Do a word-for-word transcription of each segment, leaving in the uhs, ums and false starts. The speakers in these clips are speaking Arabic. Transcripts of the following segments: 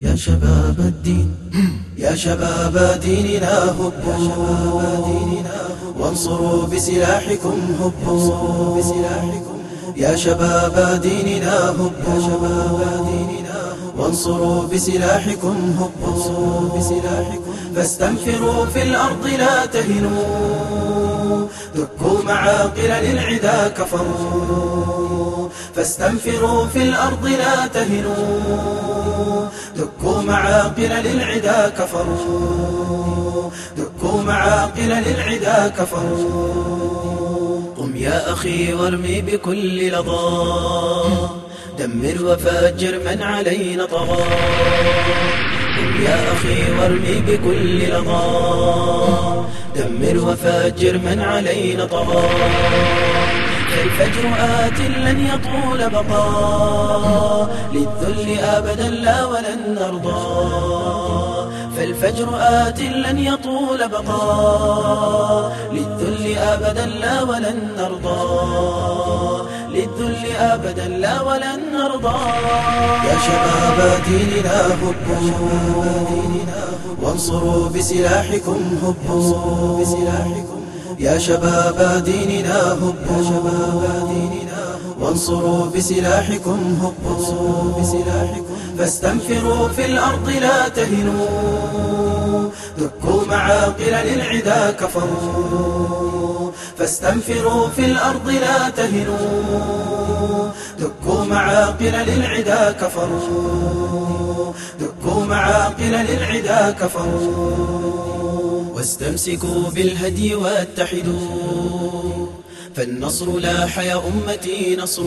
يا شباب الدين يا شباب ديننا هبوا وانصروا بسلاحكم هبوا يا شباب ديننا هبوا وانصروا بسلاحكم هبوا فاستنفروا في الأرض لا تهنوا دكوا معاقل للعدا كفروا فاستنفروا في الأرض لا تهنوا دكوا معاقل للعدا كفروا دكوا معاقل للعدا كفروا قم يا أخي وارمي بكل لظى دمر وفجر من علينا طغى قم يا أخي وارمي بكل لظى دمر وفجر من علينا طغى فالفجر آت لن يطول بقاء للذل أبدا لا ولن نرضى فالفجر آت لن يطول بقاء للذل أبدا لا ولن نرضى للذل أبدا لا ولن نرضى يا شباب ديننا هبوا وانصروا بسلاحكم هبوا يا شباب ديننا هبوا وانصروا بسلاحكم هبوا فاستنفروا في الأرض لا تهنوا دكوا معاقل للعدا كفروا فاستنفروا في الأرض لا تهنوا دكوا معاقل للعدا كفروا دكوا معاقل للعدا كفروا واستمسكوا بالهدي واتحدوا فالنصر لاح يا أمتي نصر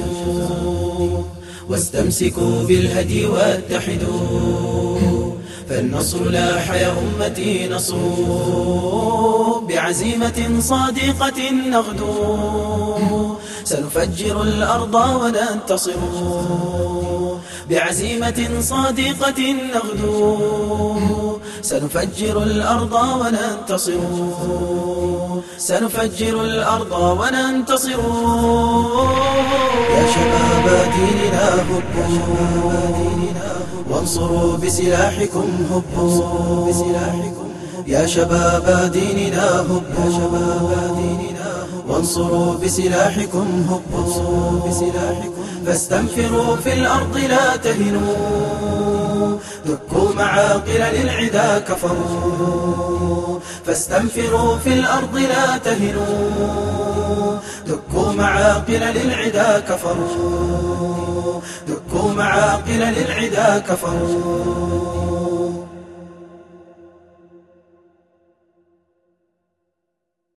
واستمسكوا بالهدي واتحدوا فالنصر لاح يا أمتي نصر بعزيمة صادقة نغدو سنفجر الأرض وننتصر بعزيمة صادقة نغدو سنفجر الأرض وننتصر سنفجر الأرض وننتصر يا شباب ديننا هبوا وانصروا بسلاحكم هبوا يا شباب ديننا هبوا وانصروا بسلاحكم هبوا فاستنفروا في الأرض لا تهنوا دكوا معاقل للعدا كفروا فاستنفروا في الأرض لا تهنوا دكوا معاقل للعدا كفروا دكوا معاقل للعدا كفروا